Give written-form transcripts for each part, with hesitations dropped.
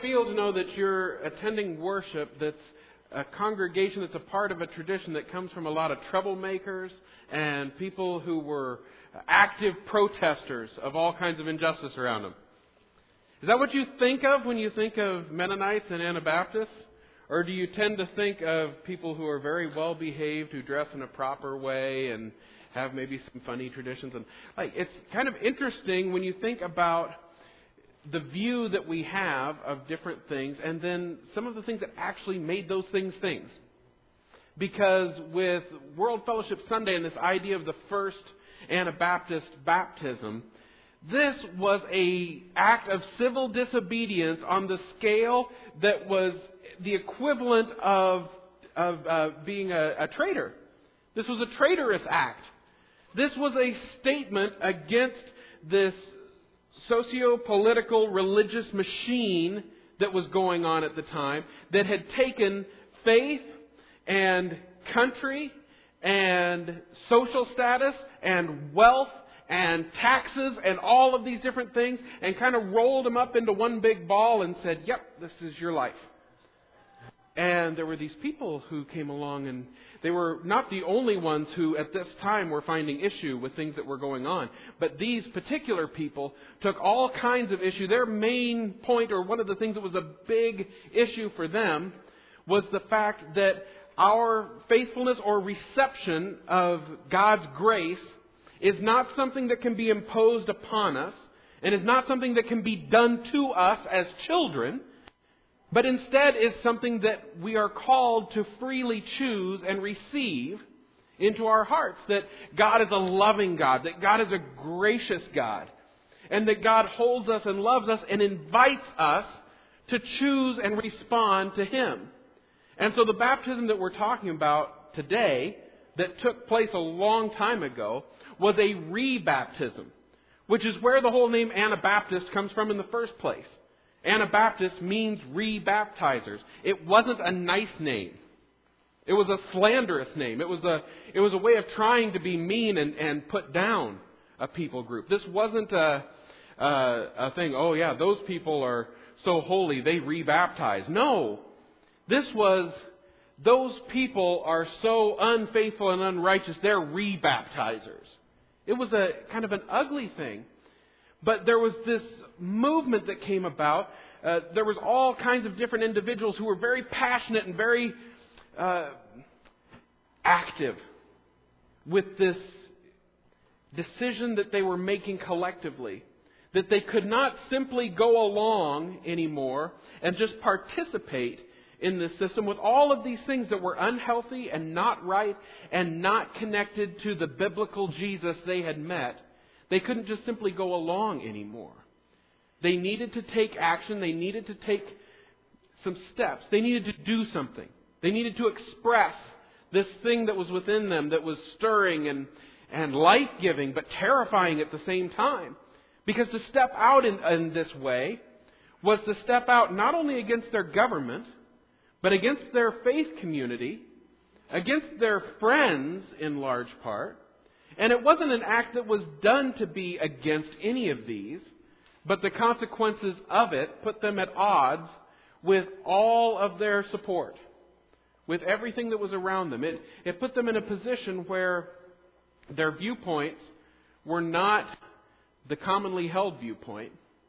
feel to know that you're attending worship that's a congregation that's a part of a tradition that comes from a lot of troublemakers and people who were active protesters of all kinds of injustice around them? Is that what you think of when you think of Mennonites and Anabaptists? Or do you tend to think of people who are very well behaved, who dress in a proper way and have maybe some funny traditions? And it's kind of interesting when you think about the view that we have of different things and then some of the things that actually made those things things. Because with World Fellowship Sunday and this idea of the first Anabaptist baptism, this was an act of civil disobedience on the scale that was the equivalent of being a traitor. This was a traitorous act. This was a statement against this socio-political religious machine that was going on at the time that had taken faith and country and social status and wealth and taxes and all of these different things and kind of rolled them up into one big ball and said, yep, this is your life. And there were these people who came along, and they were not the only ones who at this time were finding issue with things that were going on. But these particular people took all kinds of issue. Their main point, or one of the things that was a big issue for them, was the fact that our faithfulness or reception of God's grace is not something that can be imposed upon us, and is not something that can be done to us as children, but instead is something that we are called to freely choose and receive into our hearts. That God is a loving God, that God is a gracious God, and that God holds us and loves us and invites us to choose and respond to Him. And so the baptism that we're talking about today, that took place a long time ago, was a rebaptism, which is where the whole name Anabaptist comes from in the first place. Anabaptist means rebaptizers. It wasn't a nice name. It was a slanderous name. It was a way of trying to be mean and put down a people group. This wasn't a thing, oh yeah, those people are so holy, they rebaptize. No. This was, those people are so unfaithful and unrighteous, they're rebaptizers. It was a kind of an ugly thing. But there was this movement that came about. There was all kinds of different individuals who were very passionate and very active with this decision that they were making collectively. That they could not simply go along anymore and just participate in this system with all of these things that were unhealthy and not right and not connected to the biblical Jesus they had met. They couldn't just simply go along anymore. They needed to take action. They needed to take some steps. They needed to do something. They needed to express this thing that was within them that was stirring and life-giving but terrifying at the same time. Because to step out in this way was to step out not only against their government, but against their faith community, against their friends in large part. And it wasn't an act that was done to be against any of these, but the consequences of it put them at odds with all of their support, with everything that was around them. It put them in a position where their viewpoints were not the commonly held viewpoint,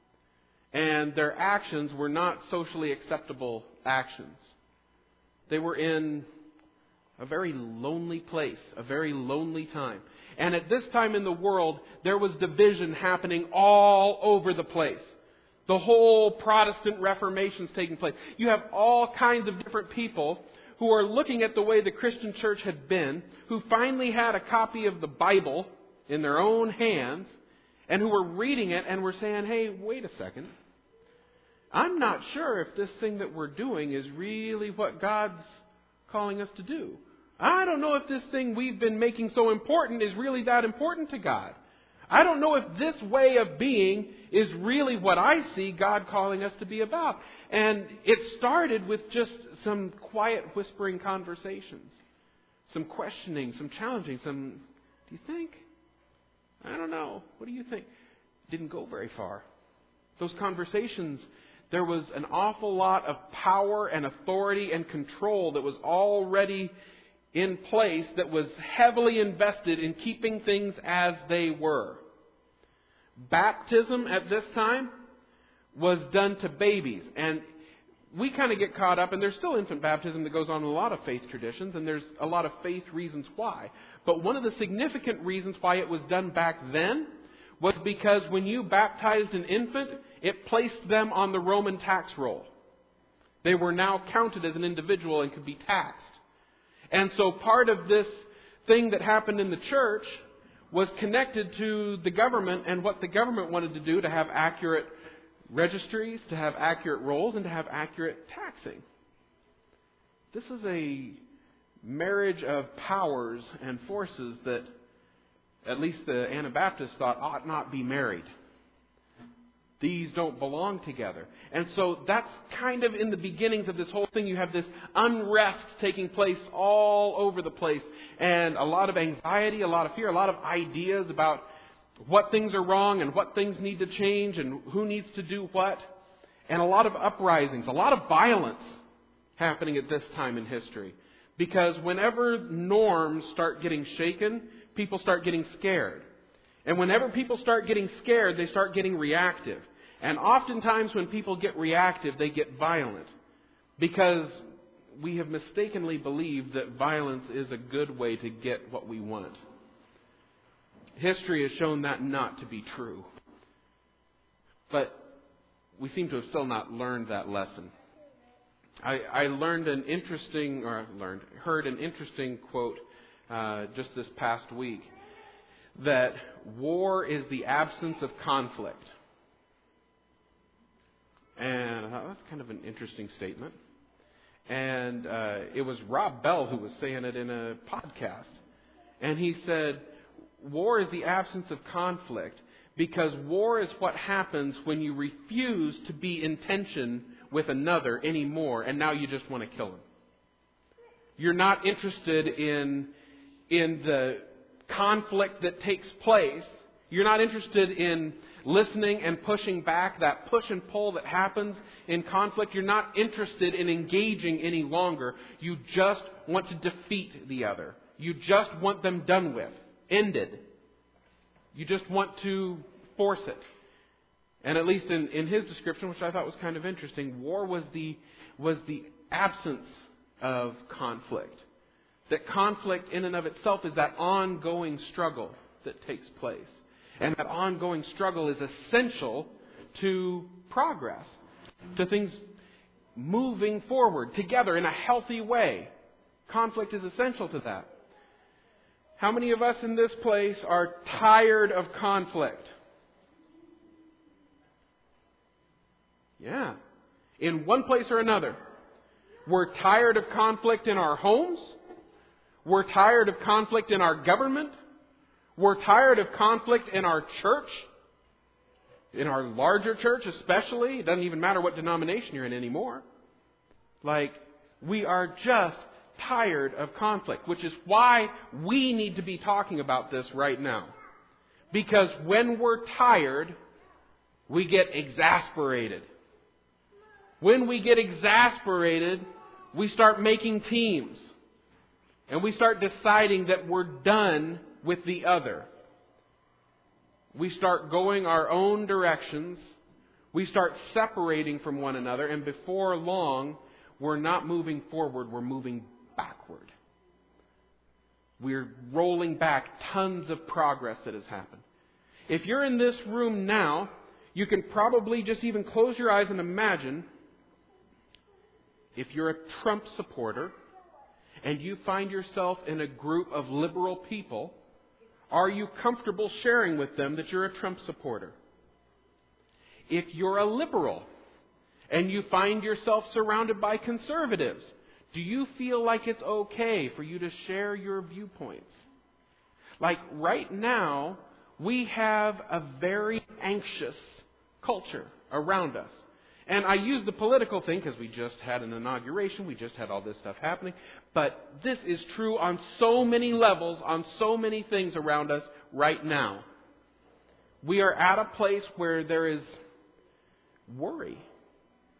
and their actions were not socially acceptable actions. They were in a very lonely place, a very lonely time. And at this time in the world, there was division happening all over the place. The whole Protestant Reformation's taking place. You have all kinds of different people who are looking at the way the Christian church had been, who finally had a copy of the Bible in their own hands, and who were reading it and were saying, hey, wait a second. I'm not sure if this thing that we're doing is really what God's calling us to do. I don't know if this thing we've been making so important is really that important to God. I don't know if this way of being is really what I see God calling us to be about. And it started with just some quiet whispering conversations, some questioning, some challenging, some, do you think? I don't know. What do you think? Didn't go very far. Those conversations there was an awful lot of power and authority and control that was already in place that was heavily invested in keeping things as they were. Baptism at this time was done to babies. And we kind of get caught up, and there's still infant baptism that goes on in a lot of faith traditions, and there's a lot of faith reasons why. But one of the significant reasons why it was done back then was because when you baptized an infant, it placed them on the Roman tax roll. They were now counted as an individual and could be taxed. And so part of this thing that happened in the church was connected to the government and what the government wanted to do to have accurate registries, to have accurate rolls, and to have accurate taxing. This is a marriage of powers and forces that at least the Anabaptists thought ought not be married. These don't belong together. And so that's kind of in the beginnings of this whole thing. You have this unrest taking place all over the place. And a lot of anxiety, a lot of fear, a lot of ideas about what things are wrong and what things need to change and who needs to do what. And a lot of uprisings, a lot of violence happening at this time in history. Because whenever norms start getting shaken, people start getting scared. And whenever people start getting scared, they start getting reactive. And oftentimes when people get reactive, they get violent. Because we have mistakenly believed that violence is a good way to get what we want. History has shown that not to be true. But we seem to have still not learned that lesson. I heard an interesting quote just this past week, that war is the absence of conflict. And I thought that's kind of an interesting statement. And it was Rob Bell who was saying it in a podcast. And he said, war is the absence of conflict because war is what happens when you refuse to be in tension with another anymore, and now you just want to kill him. You're not interested in the conflict that takes place. You're not interested in listening and pushing back, that push and pull that happens in conflict. You're not interested in engaging any longer. You just want to defeat the other. You just want them done with, ended. You just want to force it. And at least in his description, which I thought was kind of interesting, war was the absence of conflict. That conflict in and of itself is that ongoing struggle that takes place. And that ongoing struggle is essential to progress, to things moving forward together in a healthy way. Conflict is essential to that. How many of us in this place are tired of conflict? Yeah. In one place or another. We're tired of conflict in our homes. We're tired of conflict in our government. We're tired of conflict in our church. In our larger church especially. It doesn't even matter what denomination you're in anymore. We are just tired of conflict. Which is why we need to be talking about this right now. Because when we're tired, we get exasperated. When we get exasperated, we start making teams. And we start deciding that we're done with the other. We start going our own directions. We start separating from one another. And before long, we're not moving forward, we're moving backward. We're rolling back tons of progress that has happened. If you're in this room now, you can probably just even close your eyes and imagine if you're a Trump supporter and you find yourself in a group of liberal people, are you comfortable sharing with them that you're a Trump supporter? If you're a liberal and you find yourself surrounded by conservatives, do you feel like it's okay for you to share your viewpoints? Right now, we have a very anxious culture around us. And I use the political thing because we just had an inauguration, we just had all this stuff happening. But this is true on so many levels, on so many things around us right now. We are at a place where there is worry.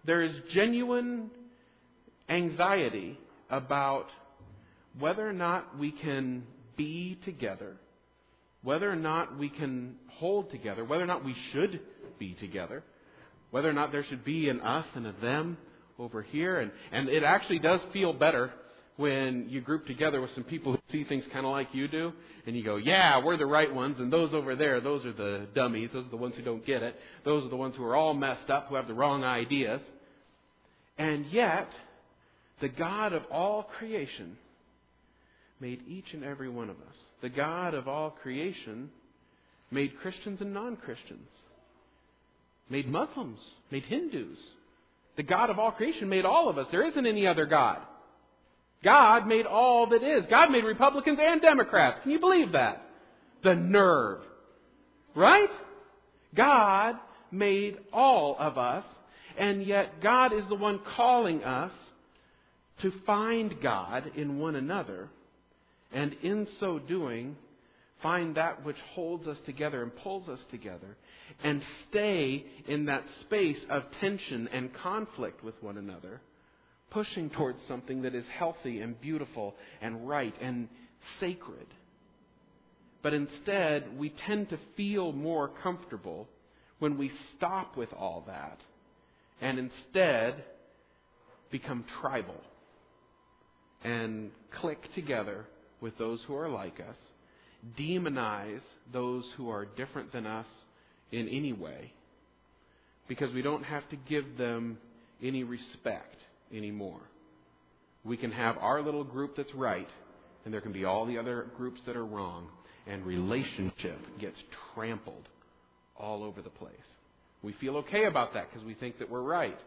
there is genuine anxiety about whether or not we can be together, whether or not we can hold together, whether or not we should be together, whether or not there should be an us and a them over here. And it actually does feel better when you group together with some people who see things kind of like you do, and you go, yeah, we're the right ones, and those over there, those are the dummies, those are the ones who don't get it, those are the ones who are all messed up, who have the wrong ideas. And yet, the God of all creation made each and every one of us. The God of all creation made Christians and non-Christians, made Muslims, made Hindus. The God of all creation made all of us. There isn't any other God. God made all that is. God made Republicans and Democrats. Can you believe that? The nerve. Right? God made all of us, and yet God is the one calling us to find God in one another, and in so doing, find that which holds us together and pulls us together, and stay in that space of tension and conflict with one another, pushing towards something that is healthy and beautiful and right and sacred. But instead, we tend to feel more comfortable when we stop with all that and instead become tribal and click together with those who are like us, demonize those who are different than us in any way, because we don't have to give them any respect anymore. We can have our little group that's right, and there can be all the other groups that are wrong, and relationship gets trampled all over the place. We feel okay about that because we think that we're right.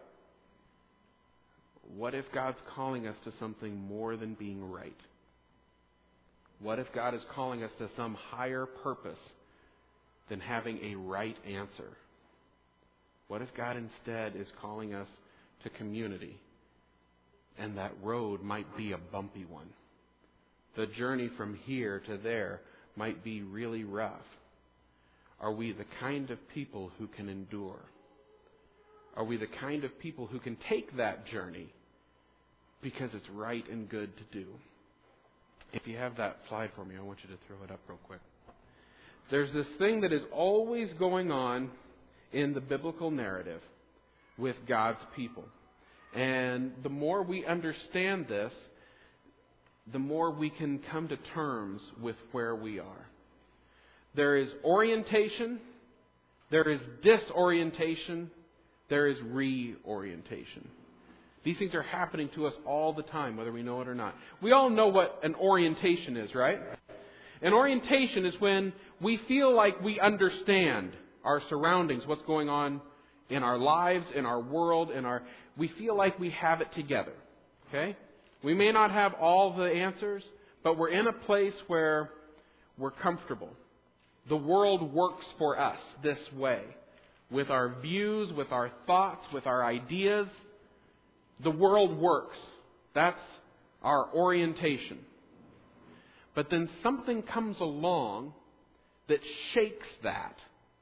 What if God's calling us to something more than being right? What if God is calling us to some higher purpose than having a right answer? What if God instead is calling us to community, and that road might be a bumpy one? The journey from here to there might be really rough. Are we the kind of people who can endure? Are we the kind of people who can take that journey because it's right and good to do? If you have that slide for me, I want you to throw it up real quick. There's this thing that is always going on in the biblical narrative with God's people. And the more we understand this, the more we can come to terms with where we are. There is orientation, there is disorientation, there is reorientation. These things are happening to us all the time, whether we know it or not. We all know what an orientation is, right? An orientation is when we feel like we understand our surroundings, what's going on in our lives, in our world, we feel like we have it together. Okay? We may not have all the answers, but we're in a place where we're comfortable. The world works for us this way. With our views, with our thoughts, with our ideas. The world works. That's our orientation. But then something comes along that shakes that.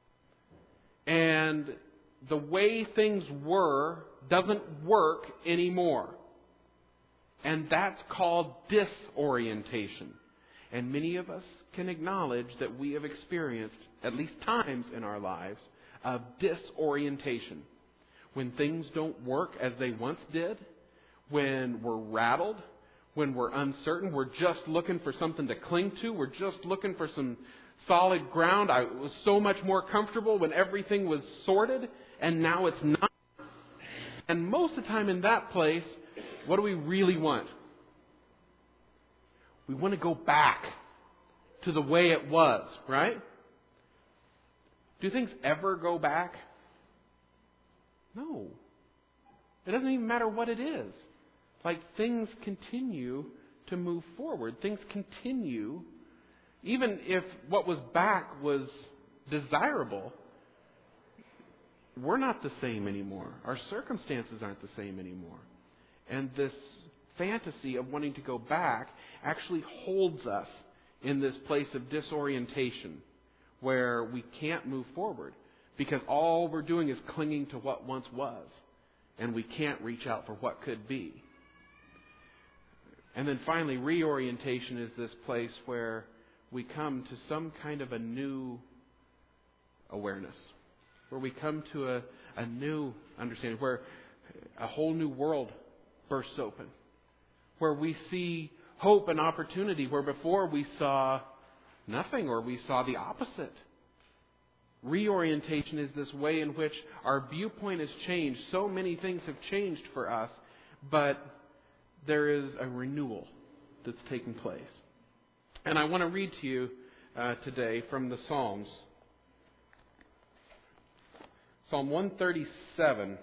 And the way things were doesn't work anymore. And that's called disorientation. And many of us can acknowledge that we have experienced, at least times in our lives, of disorientation. When things don't work as they once did, when we're rattled, when we're uncertain, we're just looking for something to cling to, we're just looking for some solid ground. I was so much more comfortable when everything was sorted, and now it's not. And most of the time in that place, what do we really want? We want to go back to the way it was, right? Do things ever go back? No. It doesn't even matter what it is. Like, things continue to move forward. Things continue, even if what was back was desirable, we're not the same anymore. Our circumstances aren't the same anymore. And this fantasy of wanting to go back actually holds us in this place of disorientation where we can't move forward because all we're doing is clinging to what once was and we can't reach out for what could be. And then finally, reorientation is this place where we come to some kind of a new awareness, where we come to a new understanding, where a whole new world bursts open, where we see hope and opportunity, where before we saw nothing or we saw the opposite. Reorientation is this way in which our viewpoint has changed. So many things have changed for us, but there is a renewal that's taking place. And I want to read to you today from the Psalms. Psalm 137.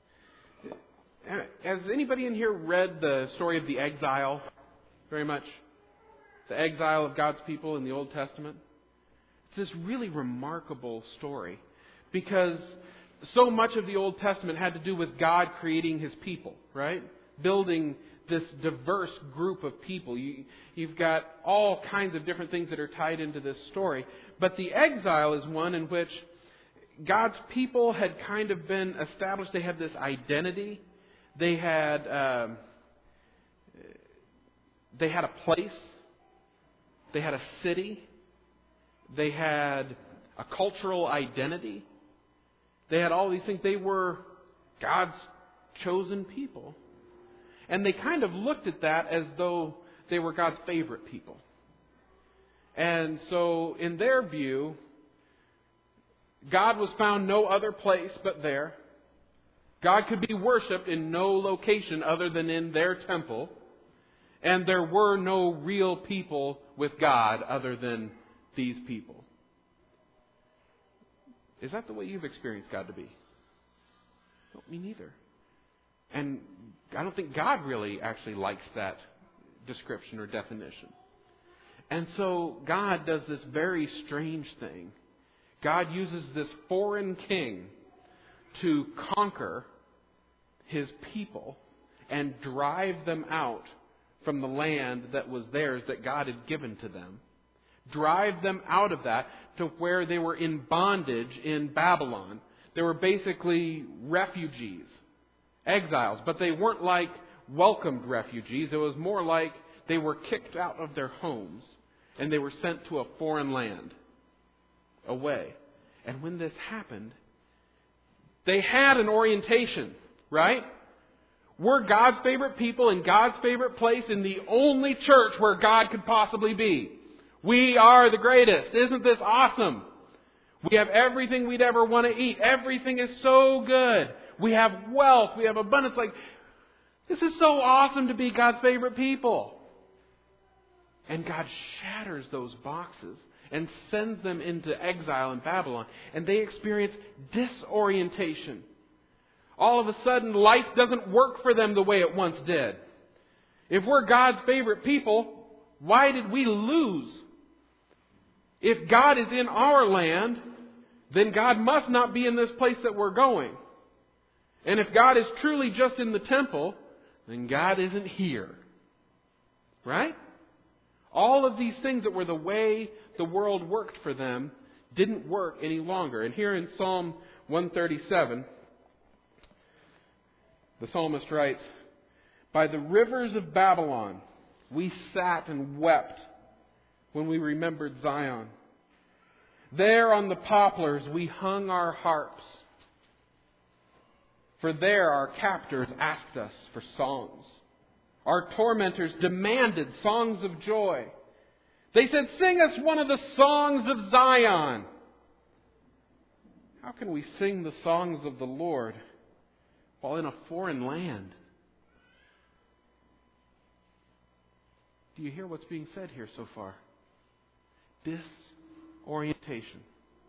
Has anybody in here read the story of the exile very much? The exile of God's people in the Old Testament? It's this really remarkable story because so much of the Old Testament had to do with God creating His people, right? Building this diverse group of people. You've got all kinds of different things that are tied into this story. But the exile is one in which God's people had kind of been established. They had this identity. They had a place. They had a city. They had a cultural identity. They had all these things. They were God's chosen people. And they kind of looked at that as though they were God's favorite people. And so in their view, God was found no other place but there. God could be worshipped in no location other than in their temple. And there were no real people with God other than these people. Is that the way you've experienced God to be? No, me neither. And I don't think God really actually likes that description or definition. And so God does this very strange thing. God uses this foreign king to conquer His people and drive them out from the land that was theirs, that God had given to them. Drive them out of that to where they were in bondage in Babylon. They were basically refugees, exiles, but they weren't like welcomed refugees. It was more like they were kicked out of their homes and they were sent to a foreign land away. And when this happened, they had an orientation, right? We're God's favorite people in God's favorite place in the only church where God could possibly be. We are the greatest. Isn't this awesome? We have everything we'd ever want to eat. Everything is so good. We have wealth. We have abundance. Like, this is so awesome to be God's favorite people. And God shatters those boxes and sends them into exile in Babylon. And they experience disorientation. All of a sudden, life doesn't work for them the way it once did. If we're God's favorite people, why did we lose? If God is in our land, then God must not be in this place that we're going. And if God is truly just in the temple, then God isn't here. Right? All of these things that were the way the world worked for them didn't work any longer. And here in Psalm 137, the psalmist writes, "By the rivers of Babylon we sat and wept when we remembered Zion. There on the poplars we hung our harps. For there our captors asked us for songs. Our tormentors demanded songs of joy. They said, 'Sing us one of the songs of Zion.' How can we sing the songs of the Lord while in a foreign land?" Do you hear what's being said here so far? Disorientation.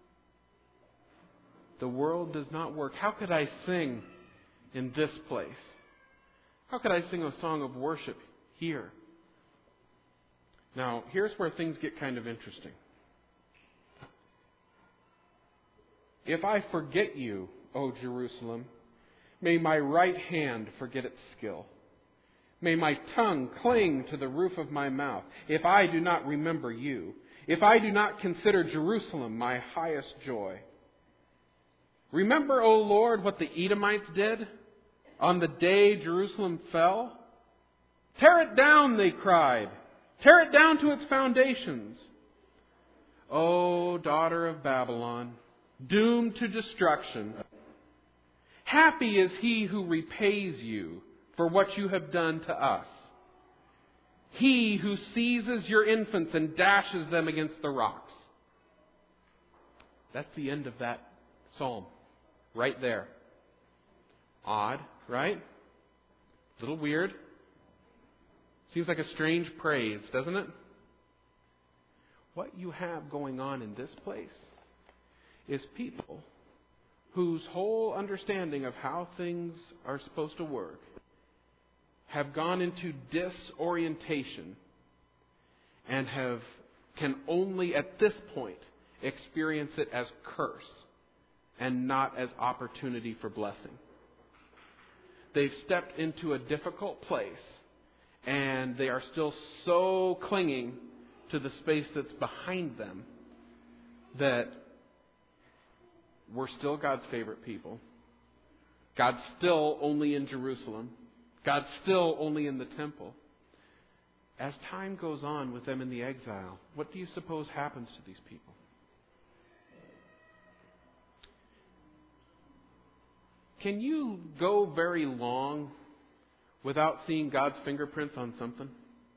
The world does not work. How could I sing in this place? How could I sing a song of worship here? Now, here's where things get kind of interesting. "If I forget you, O Jerusalem, may my right hand forget its skill. May my tongue cling to the roof of my mouth, if I do not remember you, if I do not consider Jerusalem my highest joy. Remember, O Lord, what the Edomites did. on the day Jerusalem fell? Tear it down, they cried. Tear it down to its foundations. O daughter of Babylon, doomed to destruction. Happy is he who repays you for what you have done to us. He who seizes your infants and dashes them against the rocks. That's the end of that psalm. Right there. Odd, right? A little weird. Seems like a strange praise, doesn't it? What you have going on in this place is people whose whole understanding of how things are supposed to work have gone into disorientation and can only at this point experience it as curse and not as opportunity for blessing. They've stepped into a difficult place and they are still so clinging to the space that's behind them that we're still God's favorite people. God's still only in Jerusalem. God's still only in the temple. As time goes on with them in the exile, what do you suppose happens to these people? Can you go very long without seeing God's fingerprints on something?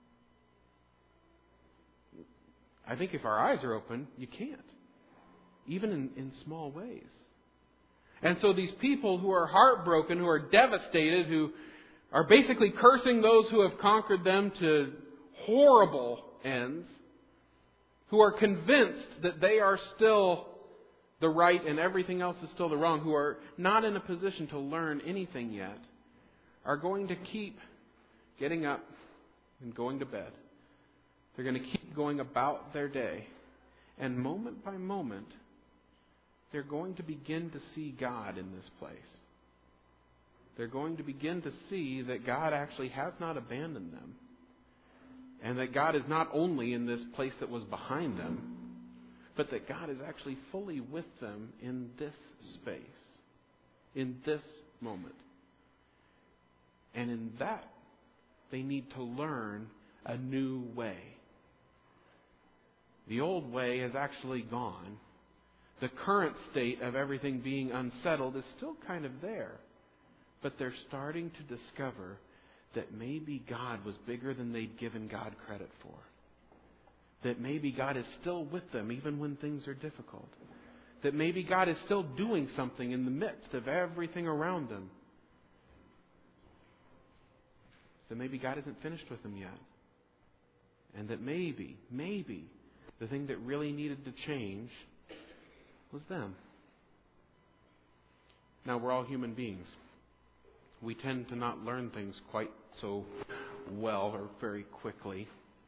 I think if our eyes are open, you can't. Even in small ways. And so these people who are heartbroken, who are devastated, who are basically cursing those who have conquered them to horrible ends, who are convinced that they are still the right and everything else is still the wrong, who are not in a position to learn anything yet, are going to keep getting up and going to bed. They're going to keep going about their day. And moment by moment, they're going to begin to see God in this place. They're going to begin to see that God actually has not abandoned them. And that God is not only in this place that was behind them, but that God is actually fully with them in this space, in this moment. And in that, they need to learn a new way. The old way has actually gone. The current state of everything being unsettled is still kind of there. But they're starting to discover that maybe God was bigger than they'd given God credit for. That maybe God is still with them even when things are difficult. That maybe God is still doing something in the midst of everything around them. That maybe God isn't finished with them yet. And that maybe the thing that really needed to change was them. Now, we're all human beings. We tend to not learn things quite so well or very quickly.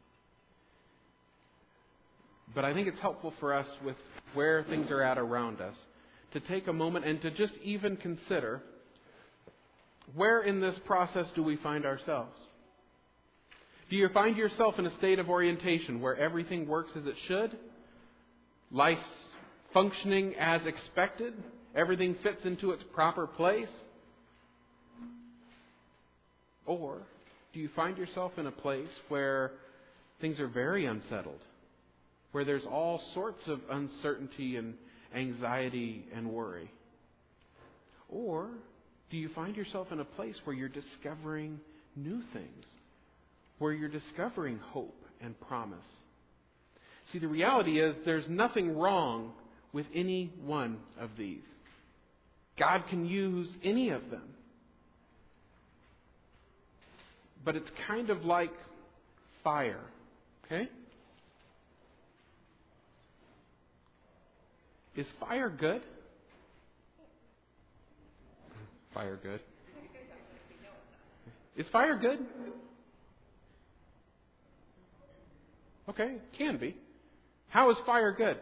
But I think it's helpful for us with where things are at around us to take a moment and to just even consider, where in this process do we find ourselves? Do you find yourself in a state of orientation where everything works as it should? Life's functioning as expected? Everything fits into its proper place? Or do you find yourself in a place where things are very unsettled? Where there's all sorts of uncertainty and anxiety and worry? Or do you find yourself in a place where you're discovering new things? Where you're discovering hope and promise? See, the reality is there's nothing wrong with any one of these. God can use any of them. But it's kind of like fire. Okay? Is fire good? Fire good? Is fire good? Okay, can be. How is fire good?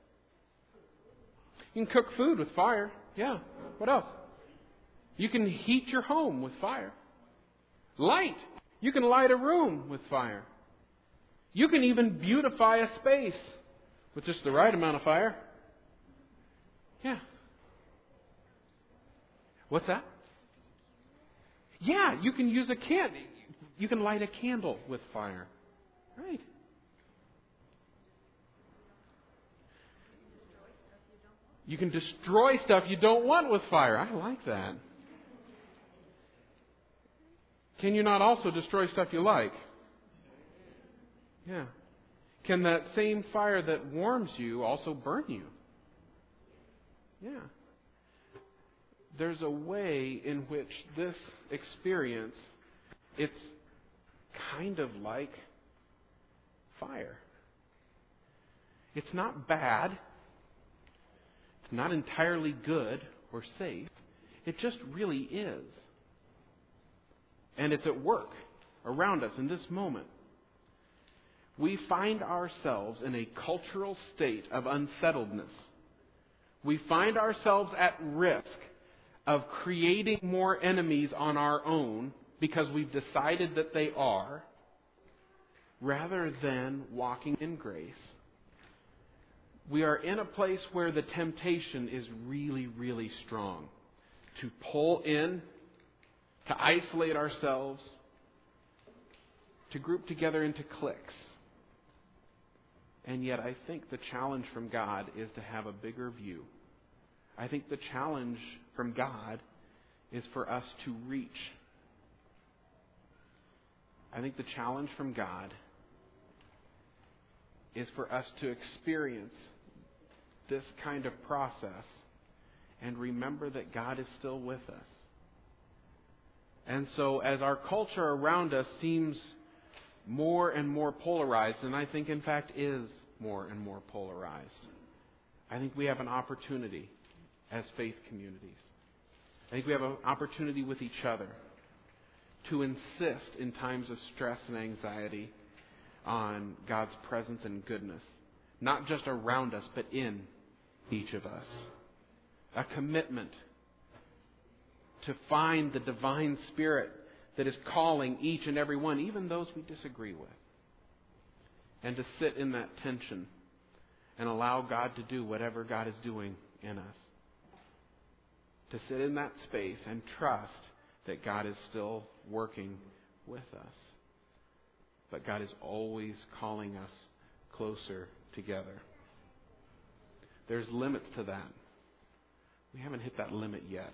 You can cook food with fire. Yeah. What else? You can heat your home with fire. Light. You can light a room with fire. You can even beautify a space with just the right amount of fire. Yeah. What's that? Yeah, you can use a candle. You can light a candle with fire. Right. You can destroy stuff you don't want with fire. I like that. Can you not also destroy stuff you like? Yeah. Can that same fire that warms you also burn you? Yeah. There's a way in which this experience, it's kind of like fire. It's not bad. It's not entirely good or safe. It just really is. And it's at work around us in this moment. We find ourselves in a cultural state of unsettledness. We find ourselves at risk of creating more enemies on our own because we've decided that they are, rather than walking in grace. We are in a place where the temptation is really, really strong to pull in, to isolate ourselves, to group together into cliques. And yet I think the challenge from God is to have a bigger view. I think the challenge from God is for us to reach. I think the challenge from God is for us to experience this kind of process and remember that God is still with us. And so as our culture around us seems more and more polarized, and I think in fact is more and more polarized, I think we have an opportunity as faith communities. I think we have an opportunity with each other to insist in times of stress and anxiety on God's presence and goodness, not just around us, but in each of us. A commitment to find the divine Spirit that is calling each and every one, even those we disagree with, and to sit in that tension and allow God to do whatever God is doing in us. To sit in that space and trust that God is still working with us. But God is always calling us closer together. There's limits to that. We haven't hit that limit yet.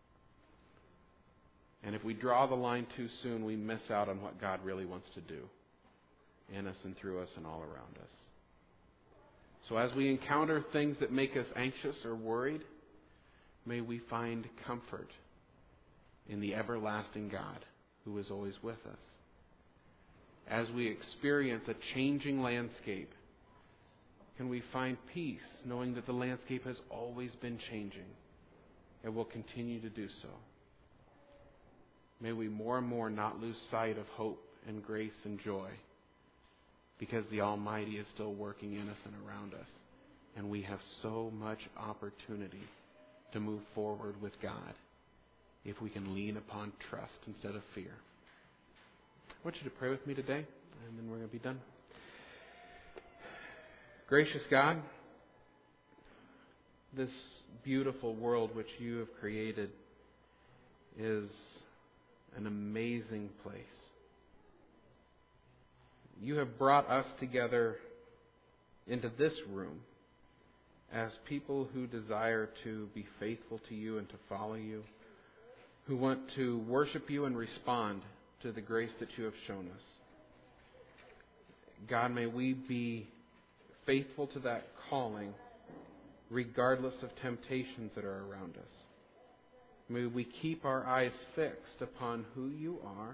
And if we draw the line too soon, we miss out on what God really wants to do in us and through us and all around us. So as we encounter things that make us anxious or worried, may we find comfort in the everlasting God who is always with us. As we experience a changing landscape, can we find peace knowing that the landscape has always been changing and will continue to do so? May we more and more not lose sight of hope and grace and joy, because the Almighty is still working in us and around us. And we have so much opportunity to move forward with God if we can lean upon trust instead of fear. I want you to pray with me today, and then we're going to be done. Gracious God, this beautiful world which you have created is an amazing place. You have brought us together into this room as people who desire to be faithful to you and to follow you, who want to worship you and respond to the grace that you have shown us. God, may we be faithful to that calling regardless of temptations that are around us. May we keep our eyes fixed upon who you are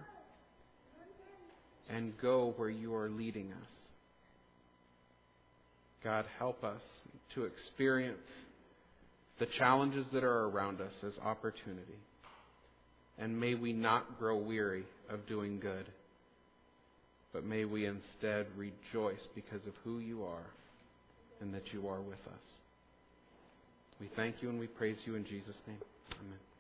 and go where you are leading us. God, help us to experience the challenges that are around us as opportunity. And may we not grow weary of doing good, but may we instead rejoice because of who you are and that you are with us. We thank you and we praise you in Jesus' name. Amen.